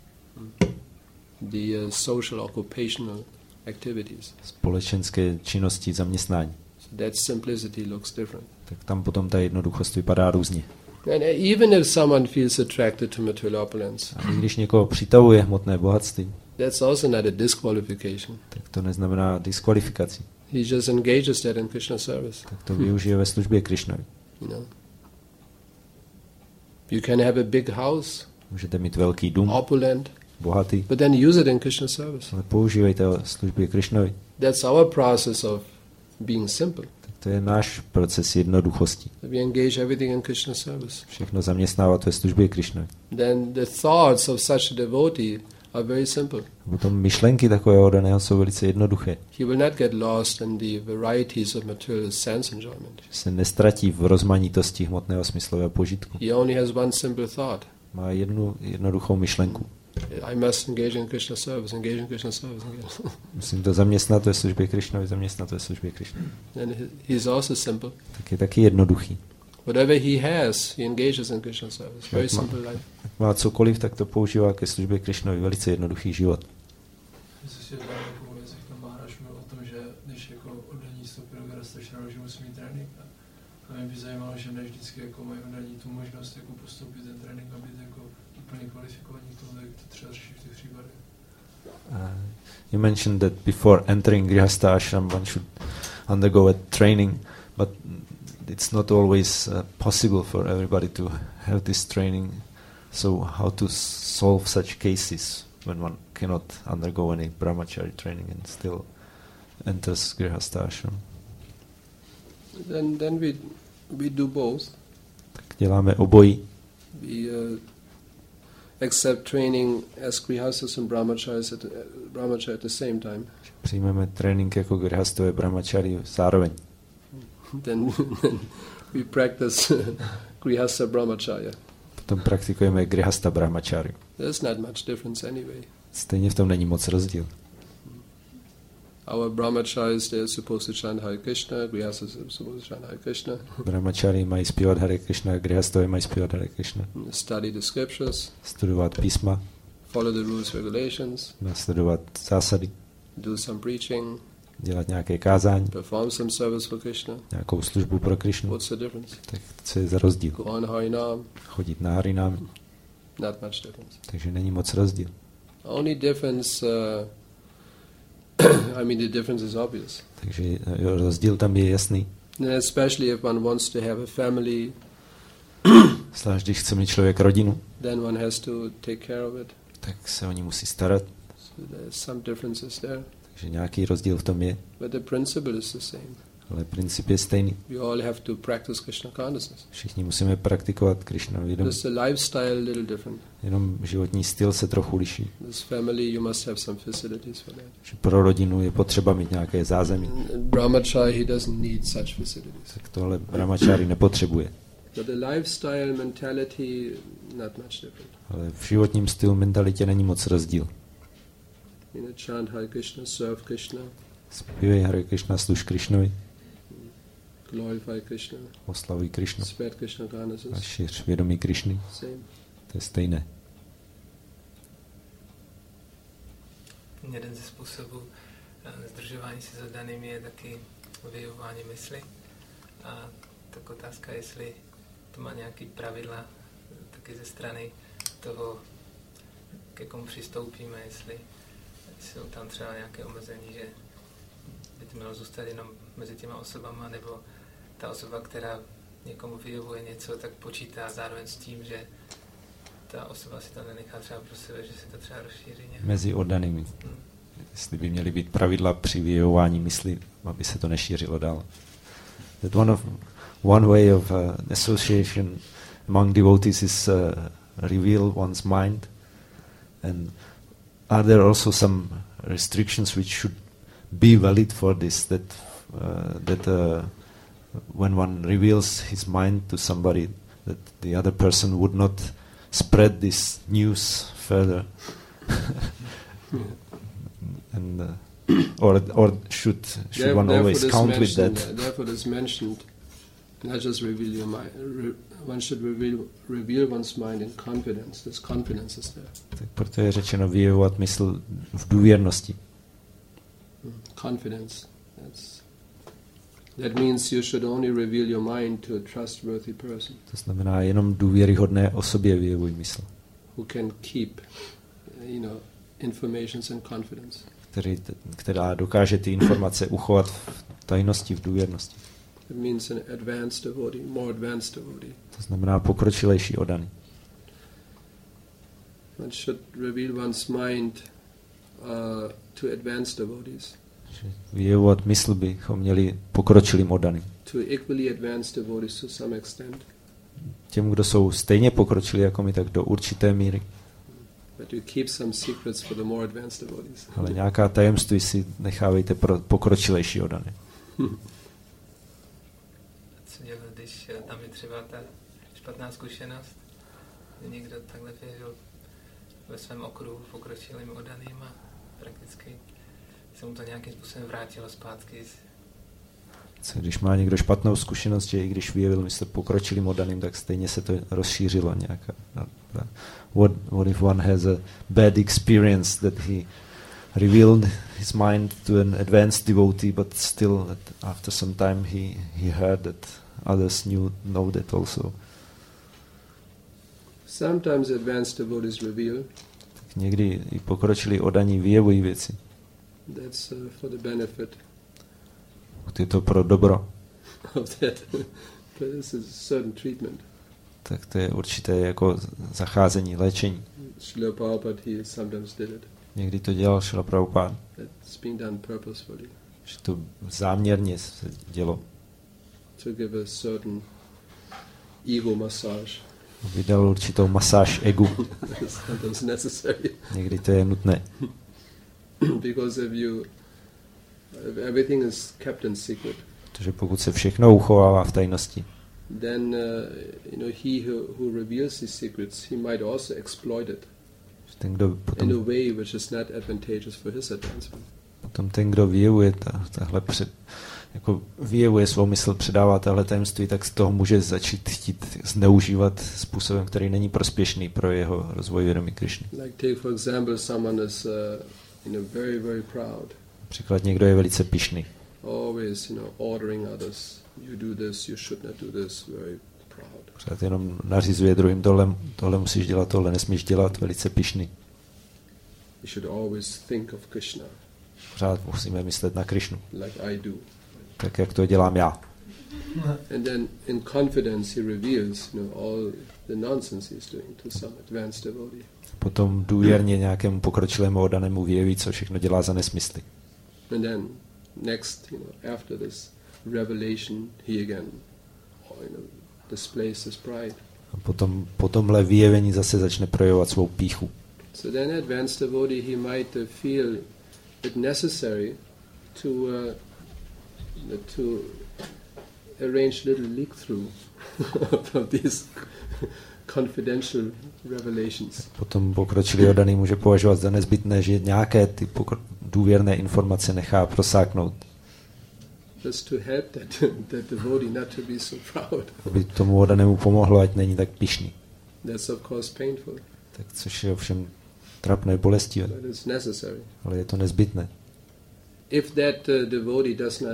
The social occupational activities. společenské činnosti, zaměstnání. So that simplicity looks different. Tak tam potom ta jednoduchost vypadá různě. And even if someone feels attracted to material opulence, A i když někoho přitahuje hmotné bohatství, that's also not a disqualification. tak to neznamená diskvalifikaci. He just engages that in Krishna service. Tak to využije ve službě Krišnovi. You can have a big house, Můžete mít velký dům, opulent, bohatý, but then use it in Krishna service. ale používejte ho ve službě Krišnovi. That's our process of being simple. Tak to je náš proces jednoduchosti. We engage everything in Krishna service. Všechno zaměstnávat ve službě Krišny. Then the thoughts of such a devotee are very simple. Potom myšlenky takového daného jsou velice jednoduché. He will not get lost in the varieties of material sense enjoyment. Se nestratí v rozmanitosti hmotného smyslového požitku. He only has one simple thought. Má jednu jednoduchou myšlenku. I must engage in Krishna service, engage in Krishna service. Musím to zaměstnat ve službě Krišnovi, zaměstnat ve službě Krišny. And he's also simple. Tak je taky jednoduchý. Whatever he has, he engages in Krishna service. Very simple life. Jak má cokoliv, tak to používá ke službě Krišnovi. Velice jednoduchý život. Myslím si, že takovou věc, jak tam Maharaj mluvil o tom, že když jako oddaní vstoupí do Grahasthašrama, že musí mít trénink. A mě by zajímalo, že ne vždycky jako mají oddaní tu možnost jako postoupit ten trénink a být jako úplně kvalifikovaní k tomu, jak to třeba řeší v těch případech. You mentioned that before entering Grihastha ashram one should undergo a training, but it's not always possible for everybody to have this training. So how to solve such cases when one cannot undergo any brahmachari training and still enters Grihastha ashram? Then we do both. Tak děláme obojí. We accept training as grihasthas and brahmacharis at the same time. Přijmeme trénink jako grihastové brahmachari zároveň. Then we practice grihastha brahmacharya. Potom praktikujeme grihastha brahmachari. There's not much difference anyway. Stejně v tom není moc rozdíl. Our brahmacharis, they are supposed to chant Hare Krishna, grihasthas are supposed to chant Hare Krishna. Brahmachari mají zpívat Hare Krishna, grihastové mají zpívat Hare Krishna. Study the scriptures, Studovat písma, follow the rules, regulations, následovat zásady, do some preaching, dělat nějaké kázání, perform some service for Krishna. nějakou službu pro Krišnu. What's the difference? Tak co je za rozdíl? Go on Harinam, Chodit na Harinám, not much difference. takže není moc rozdíl. Only difference, the difference is obvious. Takže rozdíl tam je jasný. And especially if one wants to have a family, Zvlášť když chce mít člověk rodinu, then one has to take care of it. tak se o ní musí starat. So there's some differences there. Takže nějaký rozdíl v tom je, But the principle is the same. ale princip je stejný. We all have to practice Krishna consciousness. Všichni musíme praktikovat Krišna vědomí. Just the lifestyle a little different. Jenom životní styl se trochu liší. This family, you must have some facilities for that. Že pro rodinu je potřeba mít nějaké zázemí. Brahmachari, he doesn't need such facilities. Tak tohle brahmachari nepotřebuje. But the lifestyle, mentality, not much different. Ale v životním stylu, mentalitě není moc rozdíl. Chant Hare Krishna, serve Krishna, Zpívej Hare Krishna, služ Krišnovi, glorify Krishna, oslavuj Krišnu spread Krishna a consciousness. šíř vědomí Krišny. Same. To je stejné. Jeden ze způsobů zdržování se zadaným je taky vyjevování mysli. A tak otázka, jestli to má nějaký pravidla taky ze strany toho, ke komu přistoupíme, jestli jsou tam třeba nějaké omezení, že by to mělo zůstat jenom mezi těma osobama, nebo ta osoba, která někomu vyjevuje něco, tak počítá zároveň s tím, že ta osoba si to nenechá třeba pro sebe, že se to třeba rozšíří nějak. Mezi oddanými. Jestli by měly být pravidla při vyjevování mysli, aby se to nešířilo dál. That one way of association among devotees is reveal one's mind, and are there also some restrictions which should be valid for this, that when one reveals his mind to somebody, that the other person would not spread this news further? And or should one always count with that? Therefore, it is mentioned, not just reveal your mind. One should reveal one's mind in confidence. This confidence is there. Tak proto je řečeno vyjevovat mysl v důvěrnosti. Confidence. That means you should only reveal your mind to a trustworthy person. To znamená jenom důvěryhodné osobě vyjevuj mysl. Who can keep, informations in confidence. Která dokáže ty informace uchovat v tajnosti, v důvěrnosti. It means an advanced devotee, more advanced devotee. To znamená pokročilejší oddaný. One should reveal one's mind to advanced devotees. Vyjevovat mysl bychom měli pokročilým oddaným. To equally advanced devotees to some extent. Těm, kdo jsou stejně pokročilí jako my, tak do určité míry. But you keep some secrets for the more advanced devotees. Ale nějaká tajemství si nechávejte pro pokročilejší oddané. Co dělat, když tam je třeba ta špatná zkušenost, že někdo takhle věřil ve svém okruhu pokročilým oddaným a prakticky se mu to nějakým způsobem vrátilo zpátky. Co když má někdo špatnou zkušenost, že i když vyjevil mysl pokročilým oddaným, tak stejně se to rozšířilo nějaká. What if one has a bad experience that he revealed his mind to an advanced devotee, but still after some time he heard that others know that also. Sometimes advanced devotees reveal. Tak někdy i pokročilí oddaní vyjevují věci. That's for the benefit. Je to pro dobro. Of that. This is certain treatment. Tak to je určité jako zacházení, léčení. Srila Prabhupada, he sometimes did it. Někdy to dělal Srila Prabhupada. It's being done purposefully. Že to záměrně se dělo. To give a certain ego massage. Vydal určitou masáž egu. Sometimes necessary. Někdy to je nutné. Because if everything is kept in secret, Protože pokud se všechno uchovává v tajnosti, then he who reveals these secrets, he might also exploit it ten, kdo in a way which is not advantageous for his advancement. potom ten, kdo vyjevuje jako vyjevuje svou mysl, předává tahle tajemství, tak z toho může začít chtít zneužívat způsobem, který není prospěšný pro jeho rozvoj vědomí Krišny. Like take for example, someone is very, very proud. Například někdo je velice pyšný. Always, ordering others. You do this, you should not do this. Very proud. Pořád jenom nařizuje druhým, tohle musíš dělat, tohle nesmíš dělat, velice pyšný. You should always think of Krishna. Pořád musíme myslet na Krišnu. Like I do. Tak, jak to dělám já. And then in confidence he reveals, all the nonsense he's doing to some advanced devotee. Potom důvěrně nějakému pokročilému oddanému vyjeví, co všechno dělá za nesmysly. And then next, after this revelation, he again, displays his pride. A po tomhle vyjevení zase začne projevovat svou pýchu. So then advanced devotee, he might feel it necessary to arrange little leak-through of these confidential revelations. Potom pokročilý oddaný může považovat za nezbytné, že nějaké ty důvěrné informace nechá prosáknout. Just to help that devotee not to be so proud. Aby tomu oddanému pomohlo, ať není tak pyšný. That's of course painful. Tak což je ovšem trapné, bolestivé. But it's necessary. Ale je to nezbytné. If that devotee does not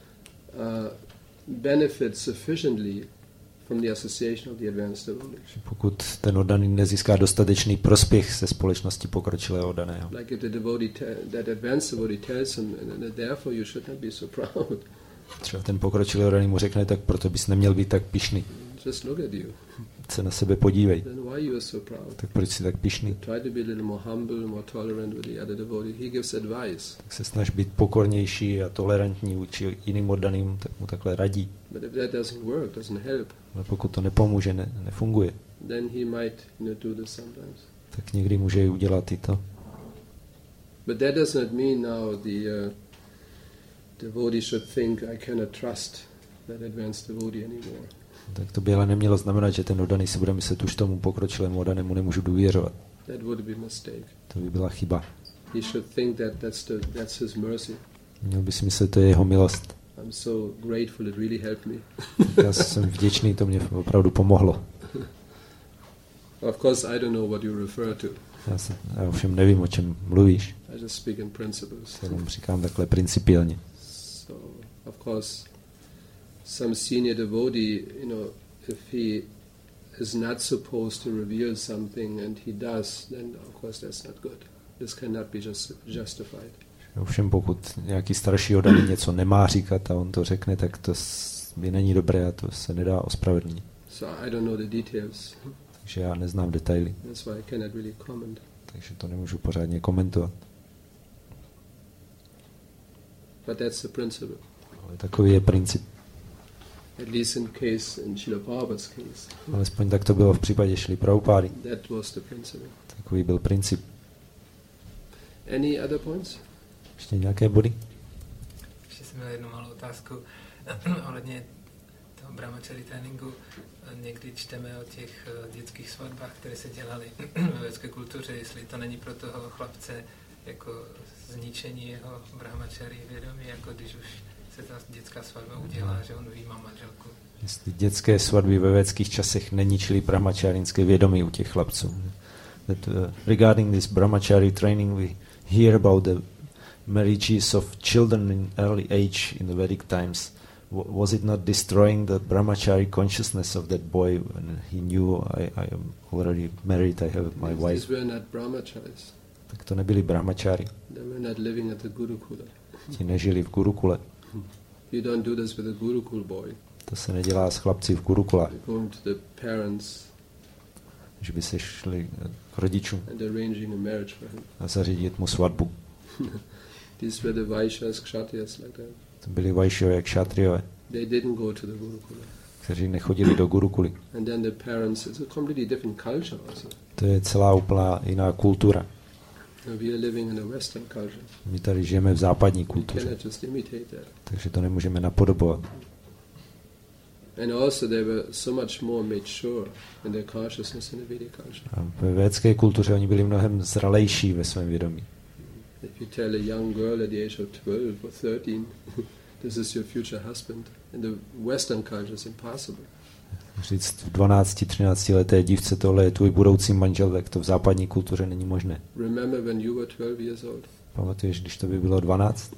benefit sufficiently from the association of the advanced devotees. Pokud ten oddaný nezíská dostatečný prospěch ze společnosti pokročilého oddaného. Like if the devotee, that advanced devotee tells him, and therefore you should not be so proud. Třeba ten pokročilý oddaný mu řekne, tak proto bys neměl být tak pyšný. Just look at you. Se na sebe podívej. Then why you are so proud? Tak proč jsi tak pyšný? Try to be a little more humble, more tolerant with the other devotee. He gives advice. Tak se snaž být pokornější a tolerantní vůči jiným oddaným, tak mu takhle radí. But if that doesn't work, doesn't help, Ale pokud to nepomůže, nefunguje, then he might do this sometimes. tak někdy může i udělat i to. But that does not mean now the devotee should think I cannot trust that advanced devotee anymore. Tak to by ale nemělo znamenat, že ten oddaný si bude myslet, už tomu pokročilému oddanému nemůžu důvěřovat. That would be a mistake. To by byla chyba. He should think that that's his mercy. Měl by si myslet, to je jeho milost. I'm so grateful, it really helped me. Já jsem vděčný, to mě opravdu pomohlo. Of course, I don't know what you refer to. Já ovšem nevím, o čem mluvíš. I just speak in principles. Jenom říkám takhle principiálně. So, of course, some senior devotee, if he is not supposed to reveal something and he does, then of course that's not good. This cannot be justified. Ovšem pokud nějaký starší oddaný něco nemá říkat a on to řekne, tak to není dobré a to se nedá ospravedlnit. So I don't know the details. Takže já neznám detaily. That's why I cannot really comment. Takže to nemůžu pořádně komentovat. But that's the principle. Ale takový je princip. At least in Srila Prabhupada's case. Alespoň tak to bylo v případě Šrily Prabhupády. That was the principle. Takový byl princip. Any other points? Ještě nějaké body? Ještě jsem měl jednu malou otázku ohledně toho brahmachari tréninku. Někdy čteme o těch dětských svatbách, které se dělaly ve védské kultuře, jestli to není pro toho chlapce jako zničení jeho brahmachari vědomí, jako když už se ta dětská svatba udělá, že on vyjímá manželku. Jestli dětské svatby ve védských časech neničily brahmacharinské vědomí u těch chlapců. That, regarding this brahmachari training, we hear about the marriages of children in early age in the Vedic times. Was it not destroying the brahmachari consciousness of that boy when he knew I am already married, I have my wife? These were not brahmacharis. Tak to nebyli brahmachari. They were not living at the Gurukula. Ti nežili v Gurukule. You don't do this with a Gurukul boy. To se nedělá s chlapci v Gurukulách. You're going to the parents Že by se šli k rodičům and arranging a marriage for him. a zařídit mu svatbu. These were the Vaishyas, Kshatriyas like that. To byli Vajšové, Kšatriové, They didn't go to the Gurukula. kteří nechodili do Gurukuly. And then the parents, it's a completely different culture also. To je celá úplná jiná kultura. We are living in a Western culture. My tady žijeme v západní We kultuře, cannot just imitate that. takže to nemůžeme napodobovat. And also they were so much more mature in their consciousness in the Vedic culture. A ve védské kultuře oni byli mnohem zralejší ve svém vědomí. If you tell a young girl at the age of 12 or 13, this is your future husband, in the Western culture it's impossible. Říct v 12-13 leté dívce, tohle je tvůj budoucí manžel, tak to v západní kultuře není možné. Remember when you were 12 years old? Pamatuješ, když to by bylo 12?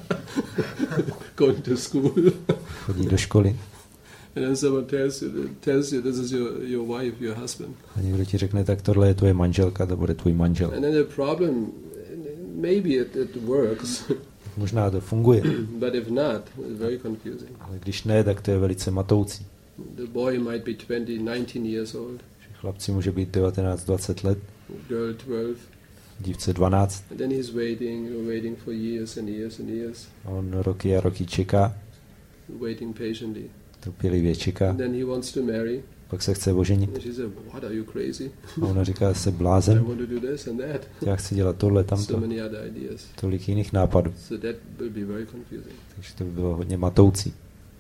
Going to school. Chodí do školy And then someone tells you this is your wife, your husband. a někdo ti řekne, tak tohle je tvoje manželka, to bude tvůj manžel. And then the problem, maybe it works, Možná to funguje, but if not, it's very confusing. ale když ne, tak to je velice matoucí. The boy might be 19 years old, Chlapci může být 19-20 let, girl 12, dívce 12 and then he's waiting for years and years and years, a on roky a roky čeká, waiting patiently. trpělivě čeká, And then he wants to marry, pak se chce oženit and she said, "What, are you crazy? a ona říká, se I blázen, want to do this and that." já chci dělat tohle, So tamto, many other ideas. tolik jiných nápadů, So that will be very confusing. takže to by bylo hodně matoucí.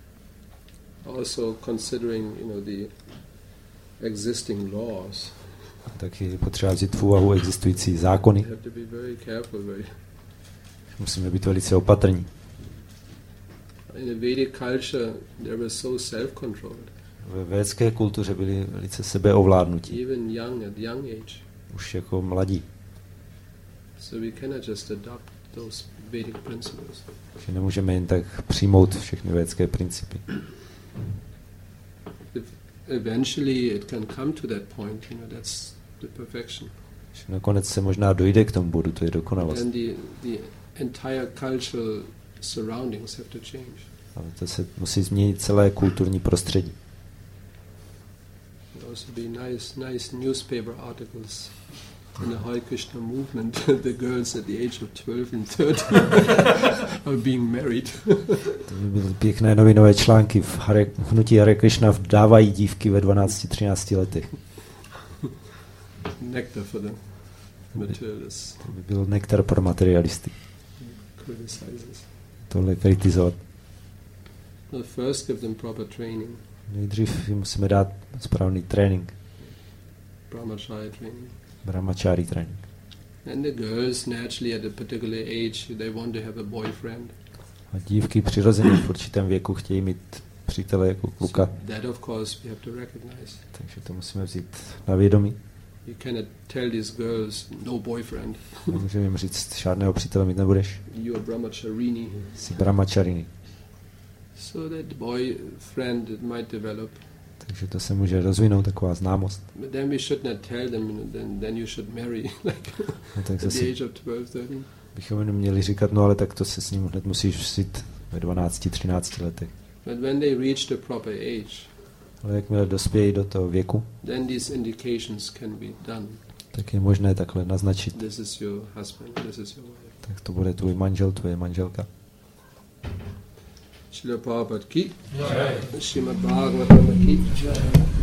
Also considering, the existing laws, Taky je potřeba vzít v úvahu existující zákony, you have to be very careful. musíme být velice opatrní. In the Vedic culture, they were so self-controlled, Ve védské kultuře byli velice sebeovládnutí, even young, at young age. už jako mladí, So we cannot just adopt those Vedic principles. že nemůžeme jen tak přijmout všechny védské principy. Eventually it can come to that point, that's the perfection. Že nakonec se možná dojde k tomu bodu, to je dokonalost. And the entire cultural surroundings have to change. Ale to se musí změnit celé kulturní prostředí. There also be nice newspaper articles in the Hare Krishna movement. The girls at the age of 12 and 13 are being married. To by byly pěkné novinové články. V hnutí Hare Krishna vdávají dívky ve 12-13 letech. Nectar for the materialists. To by byl nektar pro materialisty. Criticizes. Tohle kritizovat. No, first give them proper training, Nejdřív jim musíme dát správný trénink. brahmacharya training. Brahmachari trénink. And the girls naturally at a particular age, they want to have a boyfriend. A dívky přirozeně v určitém věku chtějí mít přítele jako kluka. So that of course we have to recognize. Takže to musíme vzít na vědomí. You cannot tell these girls, no boyfriend, Nemůžeme jim říct, žádného přítele mít nebudeš. you are brahmacharini. Jsi brahmacharini. So that boyfriend it might develop. Takže to se může rozvinout, taková známost. But then we should not tell them, then you should marry, like No, tak at zase the age of 12, 13. bychom jenom měli říkat, no ale tak to se s ním hned musíš vzít ve 12-13 letech. But when they reach the proper age, Ale jakmile dospějí do toho věku, then these indications can be done. tak je možné takhle naznačit. This is your husband, this is your wife. Tak to bude tvůj manžel, tvoje manželka. Srila Prabhupada ki, Srimad Bhagavatam ki.